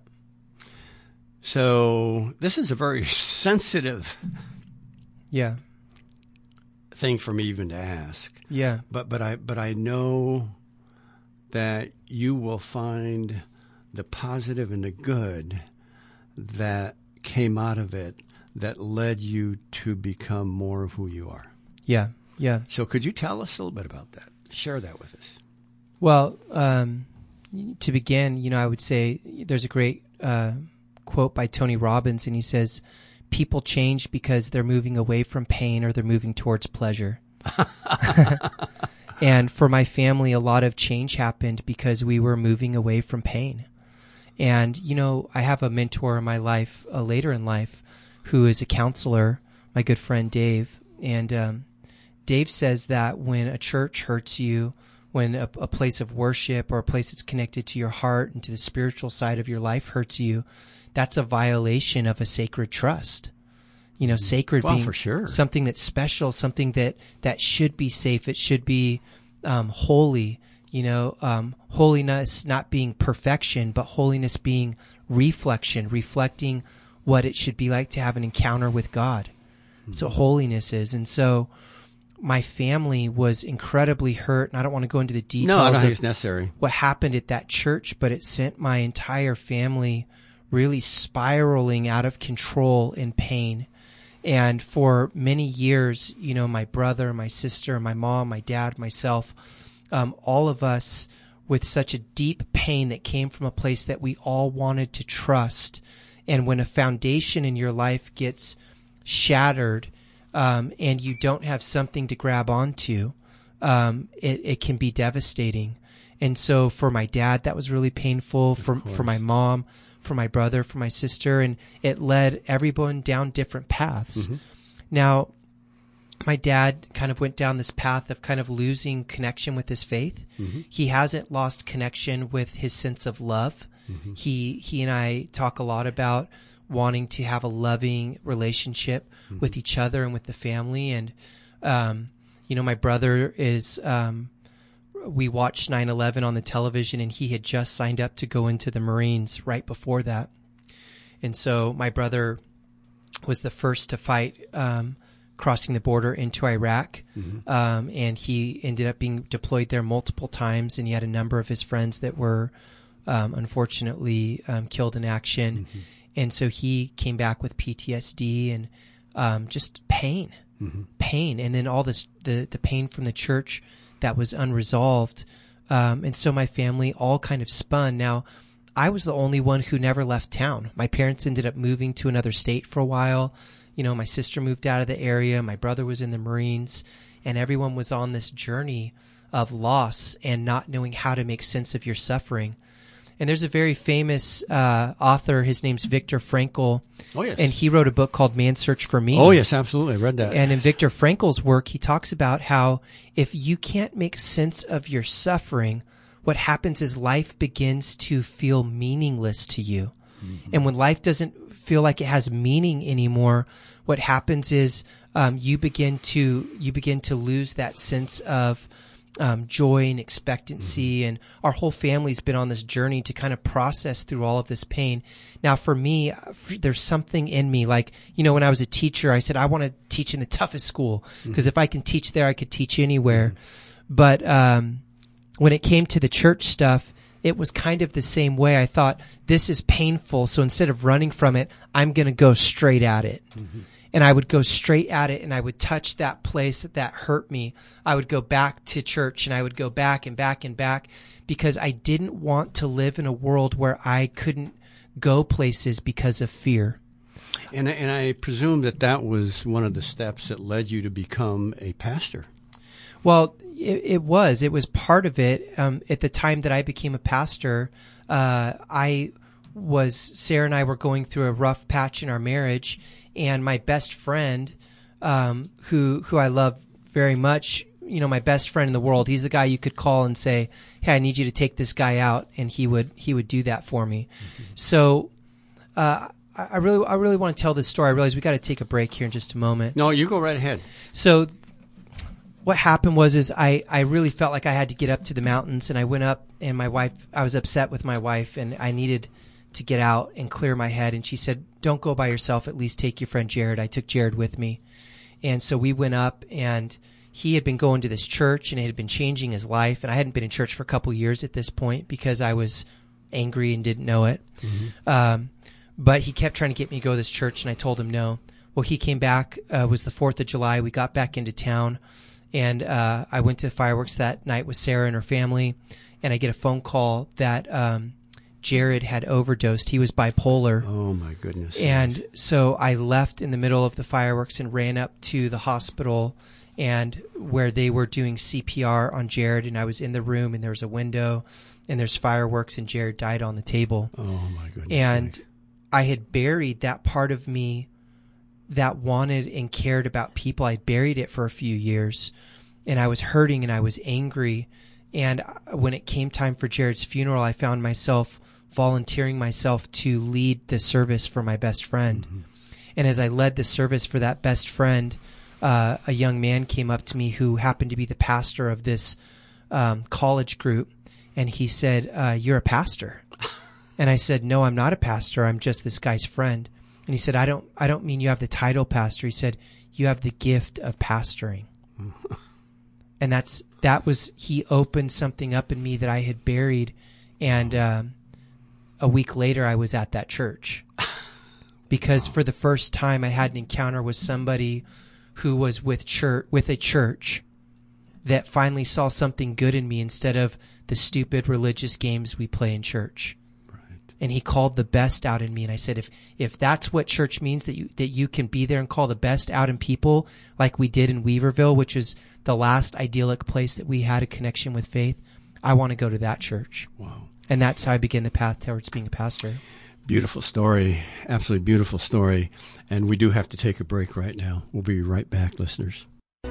So this is a very sensitive Yeah. thing for me even to ask. Yeah. But but I but I know that you will find the positive and the good that came out of it that led you to become more of who you are. Yeah. Yeah. So could you tell us a little bit about that? Share that with us. Well, um, to begin, you know, I would say there's a great uh, quote by Tony Robbins, and he says, people change because they're moving away from pain or they're moving towards pleasure. And for my family, a lot of change happened because we were moving away from pain. And, you know, I have a mentor in my life uh, later in life who is a counselor, my good friend Dave. And um, Dave says that when a church hurts you, when a, a place of worship or a place that's connected to your heart and to the spiritual side of your life hurts you, that's a violation of a sacred trust. You know, sacred well, being for sure. something that's special, something that, that should be safe. It should be um, holy. You know, um, holiness not being perfection, but holiness being reflection, reflecting what it should be like to have an encounter with God. Mm-hmm. That's what holiness is. And so my family was incredibly hurt, and I don't want to go into the details no, I don't of think it's necessary. what happened at that church, but it sent my entire family really spiraling out of control in pain. And for many years, you know, my brother, my sister, my mom, my dad, myself, um, all of us with such a deep pain that came from a place that we all wanted to trust. And when a foundation in your life gets shattered, um, and you don't have something to grab onto, um, it, it can be devastating. And so for my dad, that was really painful. For, for my mom, for my brother, for my sister, and it led everyone down different paths. Mm-hmm. Now, my dad kind of went down this path of kind of losing connection with his faith. Mm-hmm. He hasn't lost connection with his sense of love. Mm-hmm. He he and I talk a lot about wanting to have a loving relationship mm-hmm. with each other and with the family. And, um, you know, my brother is, um, we watched nine eleven on the television, and he had just signed up to go into the Marines right before that. And so my brother was the first to fight, um, crossing the border into Iraq. Mm-hmm. Um, and he ended up being deployed there multiple times, and he had a number of his friends that were, um, unfortunately, um, killed in action. Mm-hmm. And so he came back with P T S D and, um, just pain, mm-hmm. pain. And then all this, the, the pain from the church that was unresolved. Um, and so my family all kind of spun. Now, I was the only one who never left town. My parents ended up moving to another state for a while. You know, my sister moved out of the area. My brother was in the Marines, and everyone was on this journey of loss and not knowing how to make sense of your suffering. And there's a very famous uh, author. His name's Viktor Frankl. Oh, yes. And he wrote a book called Man's Search for Meaning. Oh, yes, absolutely. I read that. And in Viktor Frankl's work, he talks about how if you can't make sense of your suffering, what happens is life begins to feel meaningless to you. Mm-hmm. And when life doesn't feel like it has meaning anymore, what happens is um, you begin to you begin to lose that sense of Um, joy and expectancy. Mm-hmm. And our whole family's been on this journey to kind of process through all of this pain. Now, for me, there's something in me, like, you know, when I was a teacher, I said, I want to teach in the toughest school, because mm-hmm. if I can teach there, I could teach anywhere. Mm-hmm. But um, when it came to the church stuff, it was kind of the same way. I thought, this is painful, so instead of running from it, I'm going to go straight at it. Mm-hmm. And I would go straight at it, and I would touch that place that, that hurt me. I would go back to church, and I would go back and back and back, because I didn't want to live in a world where I couldn't go places because of fear. And, and I presume that that was one of the steps that led you to become a pastor. Well, it, it was. It was part of it. Um, at the time that I became a pastor, uh, I was, Sarah and I were going through a rough patch in our marriage, and my best friend, um, who who I love very much, you know, my best friend in the world, he's the guy you could call and say, hey, I need you to take this guy out, and he would he would do that for me. Mm-hmm. So uh, I, I really I really want to tell this story. I realize we got to take a break here in just a moment. No, you go right ahead. So what happened was is I, I really felt like I had to get up to the mountains, and I went up, and my wife, I was upset with my wife, and I needed to get out and clear my head. And she said, don't go by yourself. At least take your friend Jared. I took Jared with me. And so we went up, and he had been going to this church, and it had been changing his life. And I hadn't been in church for a couple years at this point because I was angry and didn't know it. Mm-hmm. Um, but he kept trying to get me to go to this church, and I told him no. Well, he came back. Uh, it was the fourth of July. We got back into town, and uh, I went to the fireworks that night with Sarah and her family, and I get a phone call that um, Jared had overdosed. He was bipolar. Oh, my goodness. And so I left in the middle of the fireworks and ran up to the hospital, and where they were doing C P R on Jared, and I was in the room, and there was a window, and there's fireworks, and Jared died on the table. Oh, my goodness. And I had buried that part of me that wanted and cared about people. I'd buried it for a few years, and I was hurting, and I was angry. And when it came time for Jared's funeral, I found myself volunteering myself to lead the service for my best friend. Mm-hmm. And as I led the service for that best friend, uh, a young man came up to me who happened to be the pastor of this um, college group. And he said, uh, you're a pastor. And I said, no, I'm not a pastor. I'm just this guy's friend. And he said, I don't, I don't mean you have the title pastor. He said, you have the gift of pastoring. And that's, that was, he opened something up in me that I had buried. And, um, a week later I was at that church because for the first time I had an encounter with somebody who was with church, with a church that finally saw something good in me instead of the stupid religious games we play in church. And he called the best out in me. And I said, if, if that's what church means, that you, that you can be there and call the best out in people like we did in Weaverville, which is the last idyllic place that we had a connection with faith, I want to go to that church. Wow. And that's how I began the path towards being a pastor. Beautiful story. Absolutely beautiful story. And we do have to take a break right now. We'll be right back, listeners.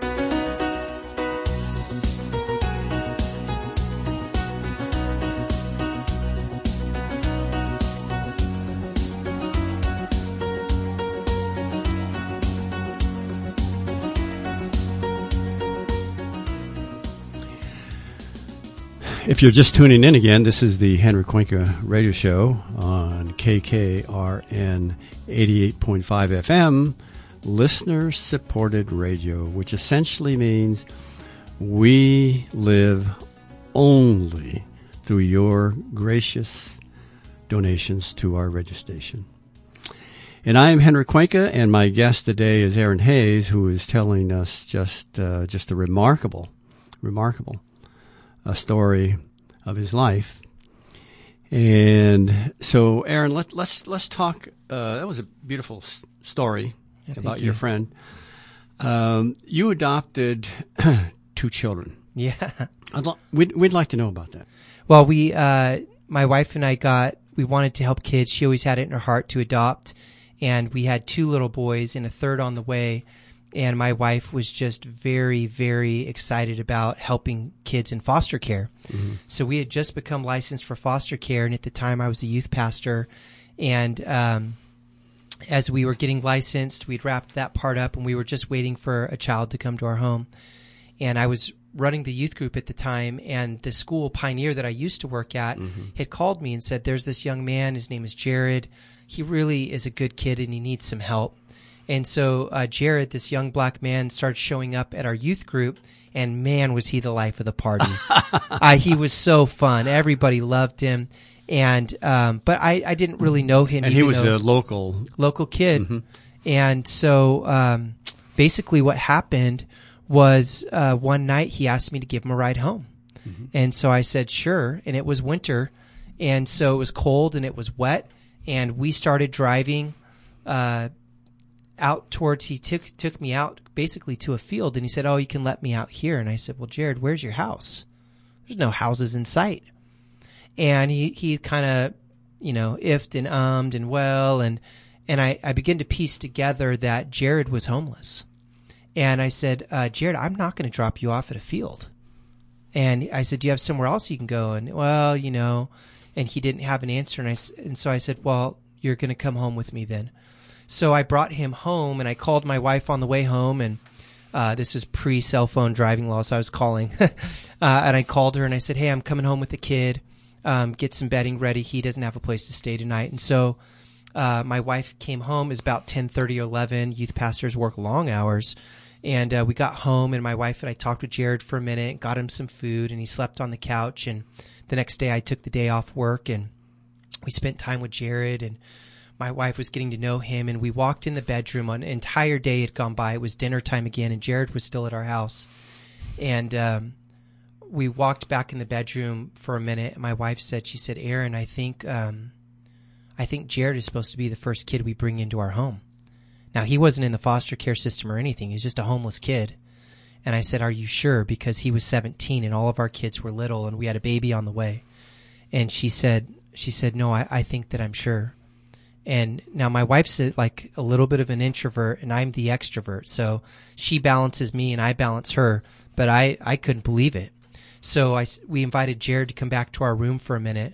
If you're just tuning in again, this is the Henry Cuenca Radio Show on K K R N eighty-eight point five F M, listener-supported radio, which essentially means we live only through your gracious donations to our radio station. And I am Henry Cuenca, and my guest today is Aaron Hayes, who is telling us just uh, just a remarkable, remarkable a story of his life. And so, Aaron, let, let's let's talk. Uh, that was a beautiful s- story yeah, about you. your friend. Um, you adopted two children. Yeah, I'd lo- we'd we'd like to know about that. Well, we, uh, my wife and I got. We wanted to help kids. She always had it in her heart to adopt, and we had two little boys and a third on the way. And my wife was just very, very excited about helping kids in foster care. Mm-hmm. So we had just become licensed for foster care. And at the time I was a youth pastor. And um, as we were getting licensed, we'd wrapped that part up and we were just waiting for a child to come to our home. And I was running the youth group at the time. And the school Pioneer that I used to work at mm-hmm. had called me and said, there's this young man. His name is Jared. He really is a good kid and he needs some help. And so uh, Jared, this young black man, started showing up at our youth group, and man, was he the life of the party. uh, he was so fun. Everybody loved him. And um, but I, I didn't really know him. And he was a local local kid. Mm-hmm. And so um, basically what happened was uh, one night he asked me to give him a ride home. Mm-hmm. And so I said, sure. And it was winter. And so it was cold and it was wet. And we started driving uh out towards, he took took me out basically to a field, and he said, oh, you can let me out here. And I said, well, Jared, where's your house? There's no houses in sight. And he, he kind of, you know, ifed and ummed and well, and and I, I began to piece together that Jared was homeless. And I said, uh, Jared, I'm not going to drop you off at a field. And I said, do you have somewhere else you can go? And, well, you know, and he didn't have an answer. And, I, and so I said, well, you're going to come home with me then. So I brought him home, and I called my wife on the way home, and uh, this is pre-cell phone driving law, so I was calling. uh, and I called her, and I said, hey, I'm coming home with the kid. um, get some bedding ready. He doesn't have a place to stay tonight. And so uh, my wife came home. It was about ten thirty or eleven. Youth pastors work long hours. And uh, we got home, and my wife and I talked with Jared for a minute, got him some food, and he slept on the couch. And the next day I took the day off work, and we spent time with Jared, and my wife was getting to know him, and we walked in the bedroom. An entire day had gone by. It was dinner time again, and Jared was still at our house. And um, we walked back in the bedroom for a minute, and my wife said, she said, Aaron, I think, um, I think Jared is supposed to be the first kid we bring into our home. Now, he wasn't in the foster care system or anything. He was just a homeless kid. And I said, are you sure? Because he was seventeen and all of our kids were little and we had a baby on the way. And she said, she said, no, I, I think that I'm sure. And now my wife's like a little bit of an introvert and I'm the extrovert. So she balances me and I balance her, but I, I couldn't believe it. So I, we invited Jared to come back to our room for a minute.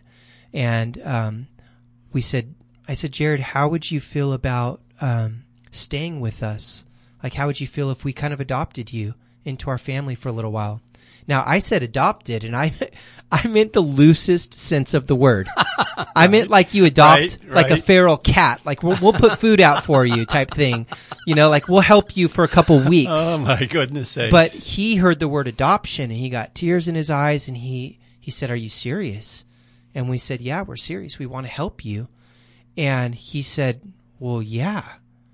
And um, we said, I said, Jared, how would you feel about um, staying with us? Like, how would you feel if we kind of adopted you into our family for a little while? Now, I said adopted, and I I meant the loosest sense of the word. I meant like you adopt right, like right. a feral cat. Like, we'll, we'll put food out for you type thing. You know, like we'll help you for a couple weeks. Oh, my goodness sakes. But he heard the word adoption, and he got tears in his eyes, and he, he said, are you serious? And we said, yeah, we're serious. We want to help you. And he said, well, yeah.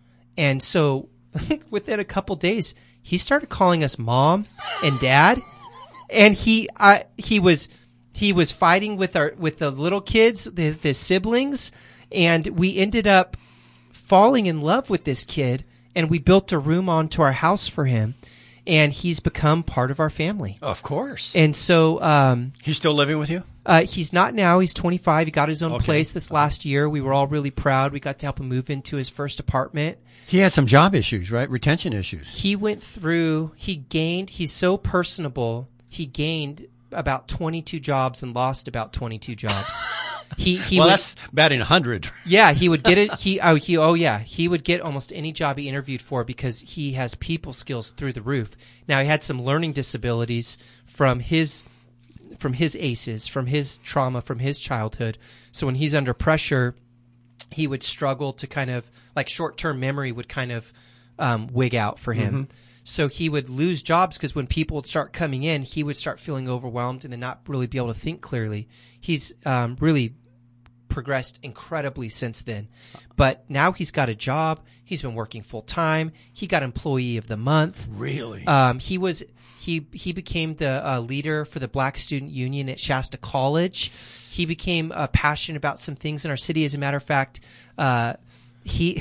And so within a couple days, he started calling us mom and dad. And he, uh, he was, he was fighting with our, with the little kids, the, the siblings. And we ended up falling in love with this kid. And we built a room onto our house for him. And he's become part of our family. Of course. And so, um, he's still living with you? Uh, he's not now. He's twenty-five. He got his own Okay. place this last year. We were all really proud. We got to help him move into his first apartment. He had some job issues, right? Retention issues. He went through, he gained, he's so personable. He gained about twenty-two jobs and lost about twenty-two jobs. He, he well, would, that's batting a hundred. yeah, he would get it. He, oh, he, oh yeah, he would get almost any job he interviewed for because he has people skills through the roof. Now, he had some learning disabilities from his, from his A C Es, from his trauma, from his childhood. So when he's under pressure, he would struggle to kind of, like short-term memory would kind of um, wig out for him. Mm-hmm. So he would lose jobs because when people would start coming in, he would start feeling overwhelmed and then not really be able to think clearly. He's um, really progressed incredibly since then. But now he's got a job. He's been working full-time. He got Employee of the Month. Really? Um, he was he he became the uh, leader for the Black Student Union at Shasta College. He became uh, passionate about some things in our city. As a matter of fact, uh, he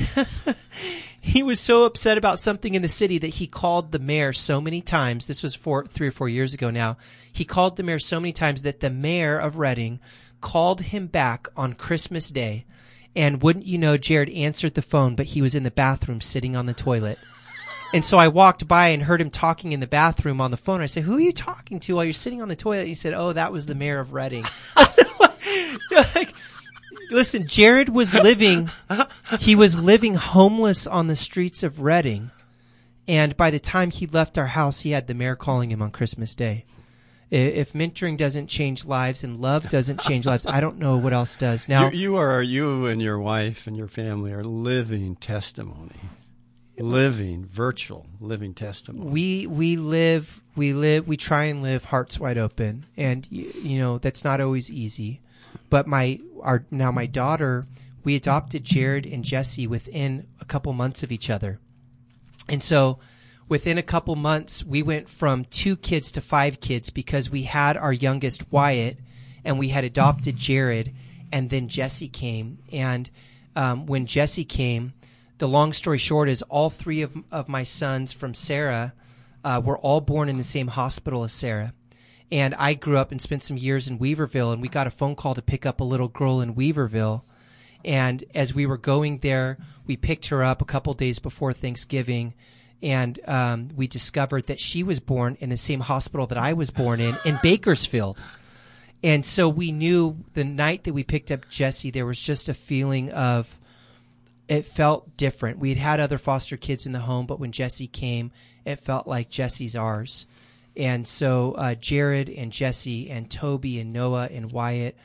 he was so upset about something in the city that he called the mayor so many times. This was four, three or four years ago now. He called the mayor so many times that the mayor of Redding called him back on Christmas Day. And wouldn't you know, Jared answered the phone, but he was in the bathroom sitting on the toilet. And so I walked by and heard him talking in the bathroom on the phone. I said, who are you talking to while you're sitting on the toilet? And he said, oh, that was the mayor of Redding. Like, listen, Jared was living, he was living homeless on the streets of Redding. And by the time he left our house, he had the mayor calling him on Christmas Day. If mentoring doesn't change lives and love doesn't change lives, I don't know what else does. Now, you, you are, you and your wife and your family are living testimony. Living, virtual, living testimony. We we live, we live, we try and live hearts wide open, and you, you know that's not always easy. But my our now my daughter, we adopted Jared and Jesse within a couple months of each other, and so within a couple months we went from two kids to five kids because we had our youngest Wyatt, and we had adopted Jared, and then Jesse came, and um, when Jesse came. The long story short is all three of, of my sons from Sarah uh, were all born in the same hospital as Sarah. And I grew up and spent some years in Weaverville, and we got a phone call to pick up a little girl in Weaverville. And as we were going there, we picked her up a couple days before Thanksgiving, and um, we discovered that she was born in the same hospital that I was born in, in Bakersfield. And so we knew the night that we picked up Jesse, there was just a feeling of, it felt different. We had had other foster kids in the home, but when Jesse came, it felt like Jesse's ours. And so uh, Jared and Jesse and Toby and Noah and Wyatt,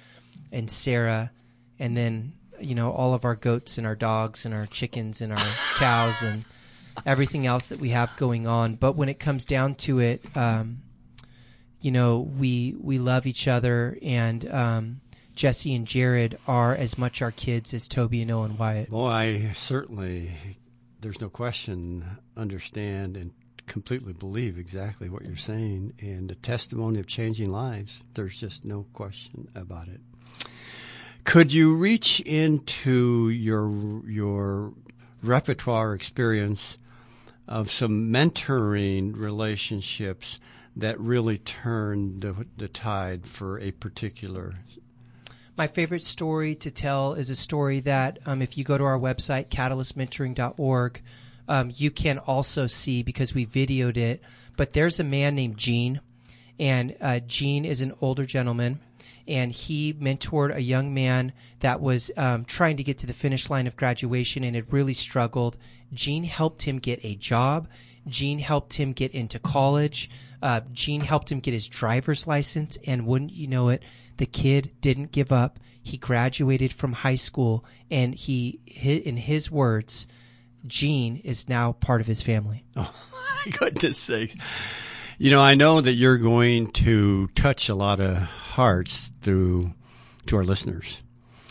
and Sarah, and then, you know, all of our goats and our dogs and our chickens and our cows and everything else that we have going on. But when it comes down to it, um, you know, we we love each other, and um, Jesse and Jared are as much our kids as Toby and Owen Wyatt. Well, I certainly, there's no question, understand and completely believe exactly what you're saying, and the testimony of changing lives, there's just no question about it. Could you reach into your your repertoire experience of some mentoring relationships that really turned the, the tide for a particular? My favorite story to tell is a story that um, if you go to our website, catalyst mentoring dot org, um, you can also see, because we videoed it. But there's a man named Gene, and uh, Gene is an older gentleman, and he mentored a young man that was um, trying to get to the finish line of graduation and had really struggled. Gene helped him get a job. Gene helped him get into college. Uh, Gene helped him get his driver's license, and wouldn't you know it, the kid didn't give up. He graduated from high school, and he, in his words, Gene is now part of his family. Oh, my goodness sakes. You know, I know that you're going to touch a lot of hearts through to our listeners.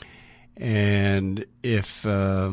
And if uh,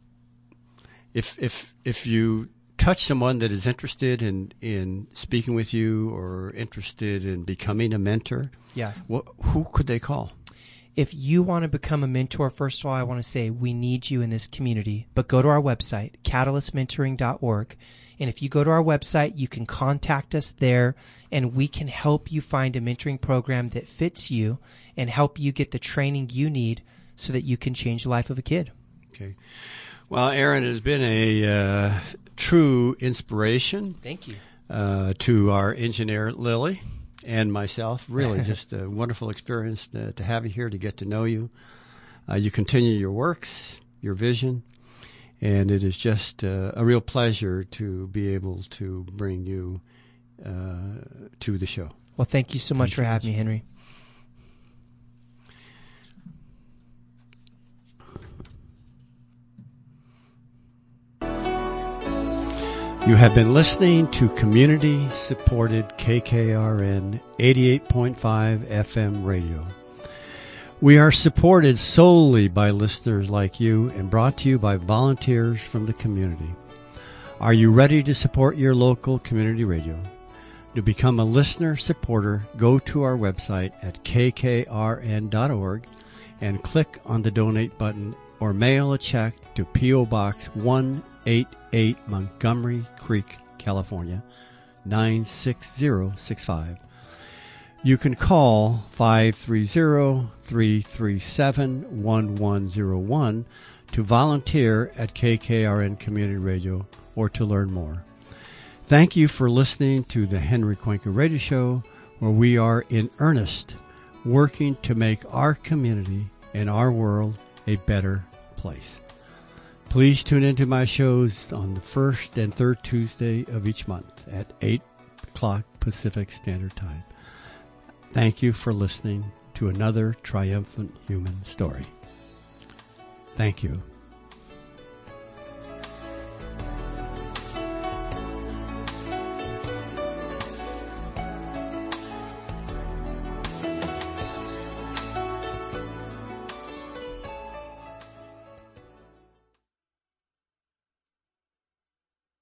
if if if you touch someone that is interested in, in speaking with you or interested in becoming a mentor, yeah, what, who could they call? If you want to become a mentor, first of all, I want to say we need you in this community. But go to our website, catalyst mentoring dot org. And if you go to our website, you can contact us there, and we can help you find a mentoring program that fits you and help you get the training you need so that you can change the life of a kid. Okay. Well, Aaron, it has been a uh, true inspiration. Thank you. Uh, to our engineer, Lily, and myself. Really just a wonderful experience to, to have you here, to get to know you. Uh, you continue your works, your vision, and it is just uh, a real pleasure to be able to bring you uh, to the show. Well, thank you so much thank for you having me, Henry. You have been listening to community-supported K K R N eighty-eight point five F M radio. We are supported solely by listeners like you and brought to you by volunteers from the community. Are you ready to support your local community radio? To become a listener supporter, go to our website at K K R N dot org and click on the donate button, or mail a check to P O Box one eighty-eight Montgomery Creek, California, nine six zero six five. You can call five three zero, three three seven, one one zero one to volunteer at K K R N Community Radio or to learn more. Thank you for listening to the Henry Cuenca Radio Show, where we are in earnest working to make our community and our world a better place. Please tune into my shows on the first and third Tuesday of each month at eight o'clock Pacific Standard Time. Thank you for listening to another triumphant human story. Thank you.